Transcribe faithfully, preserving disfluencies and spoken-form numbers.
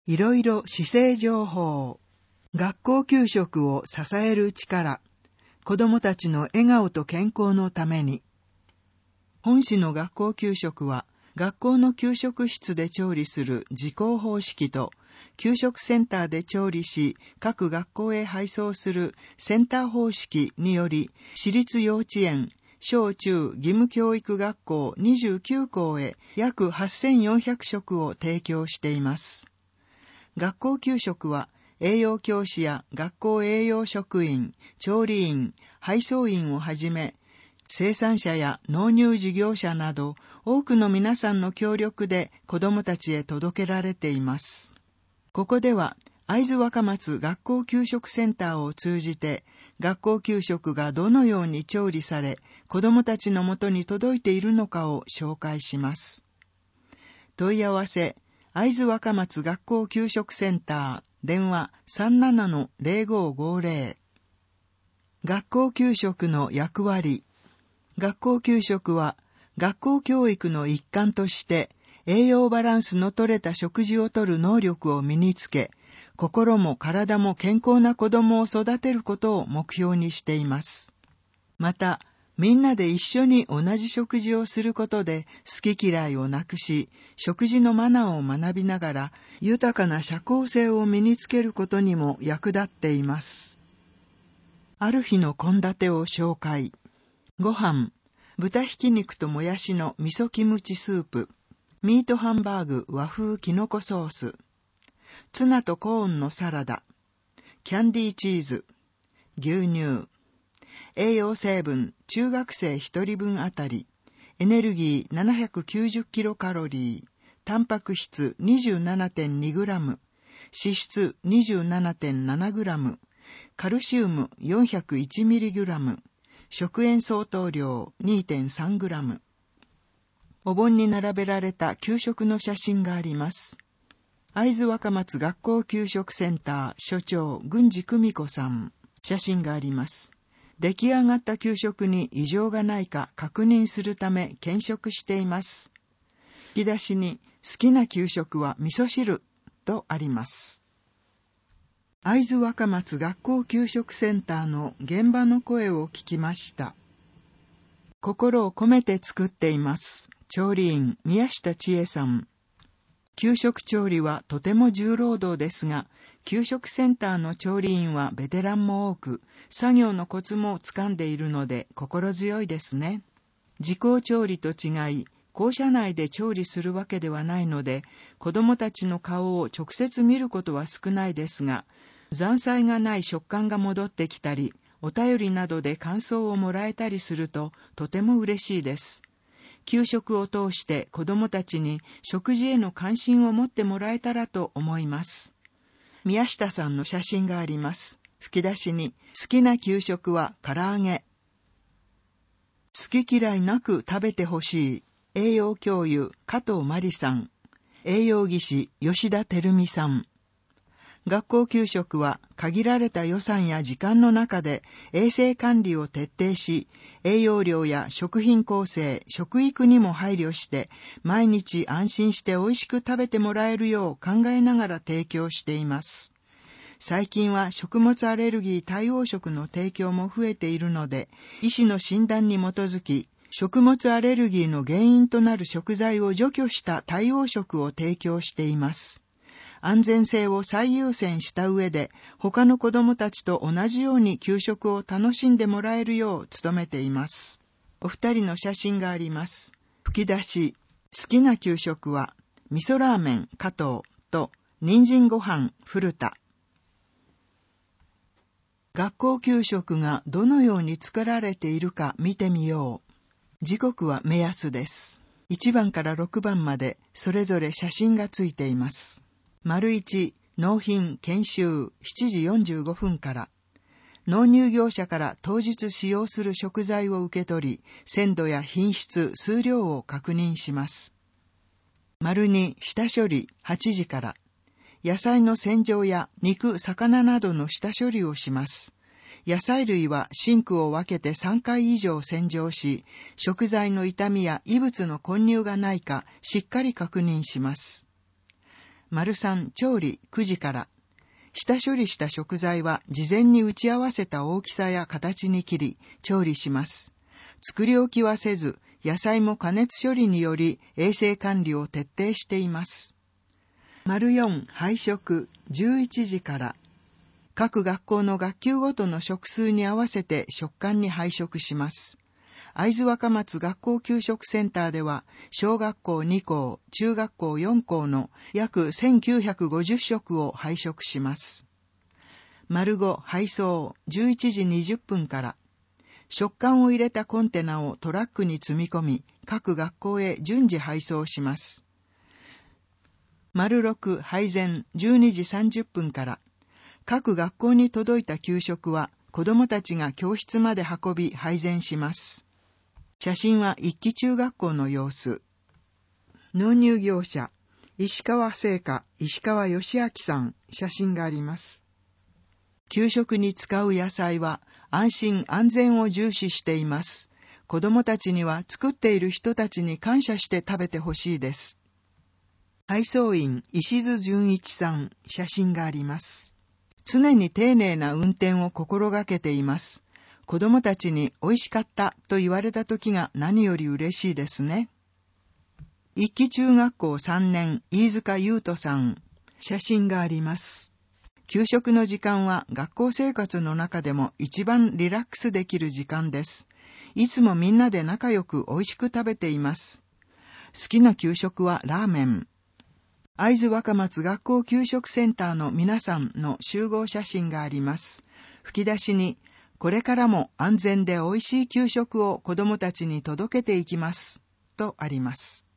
いろいろ姿勢情報。学校給食を支える力。子どもたちの笑顔と健康のために。本市の学校給食は、学校の給食室で調理する自校方式と、給食センターで調理し、各学校へ配送するセンター方式により、私立幼稚園、小中義務教育学校にじゅうきゅう校へ約はっせんよんひゃく食を提供しています。学校給食は、栄養教師や学校栄養職員、調理員、配送員をはじめ、生産者や納入事業者など、多くの皆さんの協力で子どもたちへ届けられています。ここでは、会津若松学校給食センターを通じて、学校給食がどのように調理され、子どもたちのもとに届いているのかを紹介します。問い合わせ、会津若松学校給食センター、電話 さんななのゼロごごゼロ。学校給食の役割。学校給食は、学校教育の一環として、栄養バランスの取れた食事をとる能力を身につけ、心も体も健康な子どもを育てることを目標にしています。また、みんなで一緒に同じ食事をすることで好き嫌いをなくし、食事のマナーを学びながら豊かな社交性を身につけることにも役立っています。ある日の献立を紹介。ご飯、豚ひき肉ともやしの味噌キムチスープ、ミートハンバーグ和風きのこソース、ツナとコーンのサラダ、キャンディーチーズ、牛乳、栄養成分中学生ひとりぶんあたり、エネルギー ななひゃくきゅうじゅうキロカロリー、タンパク質 にじゅうななてんにグラム、脂質 にじゅうななてんななグラム、カルシウム よんひゃくいちミリグラム、食塩相当量 にてんさんグラム。お盆に並べられた給食の写真があります。会津若松学校給食センター所長郡司久美子さん。写真があります。出来上がった給食に異常がないか確認するため検食しています。引き出しに好きな給食は味噌汁とあります。会津若松学校給食センターの現場の声を聞きました。心を込めて作っています。調理員宮下千恵さん。給食調理はとても重労働ですが、給食センターの調理員はベテランも多く、作業のコツもつかんでいるので心強いですね。自校調理と違い、校舎内で調理するわけではないので、子どもたちの顔を直接見ることは少ないですが、残菜がない食感が戻ってきたり、お便りなどで感想をもらえたりするととても嬉しいです。給食を通して子どもたちに食事への関心を持ってもらえたらと思います。宮下さんの写真があります。吹き出しに、好きな給食は唐揚げ。好き嫌いなく食べてほしい。栄養教諭加藤真理さん。栄養技師吉田照美さん。学校給食は限られた予算や時間の中で衛生管理を徹底し、栄養量や食品構成、食育にも配慮して、毎日安心して美味しく食べてもらえるよう考えながら提供しています。最近は食物アレルギー対応食の提供も増えているので、医師の診断に基づき、食物アレルギーの原因となる食材を除去した対応食を提供しています。安全性を最優先した上で、他の子どもたちと同じように給食を楽しんでもらえるよう努めています。お二人の写真があります。吹き出し、好きな給食は、味噌ラーメン加藤と、人参ご飯古田。学校給食がどのように作られているか見てみよう。時刻は目安です。いちばんからろくばんまでそれぞれ写真がついています。丸いち、納品研修しちじよんじゅうごふんから。納入業者から当日使用する食材を受け取り、鮮度や品質、数量を確認します。丸に、下処理はちじから。野菜の洗浄や肉、魚などの下処理をします。野菜類はシンクを分けてさんかい以上洗浄し、食材の傷みや異物の混入がないかしっかり確認します。 丸さん調理くじから。下処理した食材は事前に打ち合わせた大きさや形に切り、調理します。作り置きはせず、野菜も加熱処理により衛生管理を徹底しています。丸よん配食じゅういちじから。各学校の学級ごとの食数に合わせて食館に配食します。会津若松学校給食センターでは、小学校に校、中学校よん校の約せんきゅうひゃくごじゅっ食を配食します。丸ご配送じゅういちじにじゅっぷんから。食缶を入れたコンテナをトラックに積み込み、各学校へ順次配送します。丸ろく配膳じゅうにじさんじゅっぷんから。各学校に届いた給食は、子どもたちが教室まで運び配膳します。写真は一期中学校の様子。納入業者、石川製菓、石川義明さん、写真があります。給食に使う野菜は安心安全を重視しています。子どもたちには作っている人たちに感謝して食べてほしいです。配送員、石津純一さん、写真があります。常に丁寧な運転を心がけています。子どもたちに美味しかったと言われた時が何より嬉しいですね。一期中学校さんねん、飯塚優斗さん、写真があります。給食の時間は学校生活の中でも一番リラックスできる時間です。いつもみんなで仲良く美味しく食べています。好きな給食はラーメン。会津若松学校給食センターの皆さんの集合写真があります。吹き出しに、これからも安全で美味しい給食を子どもたちに届けていきます、とあります。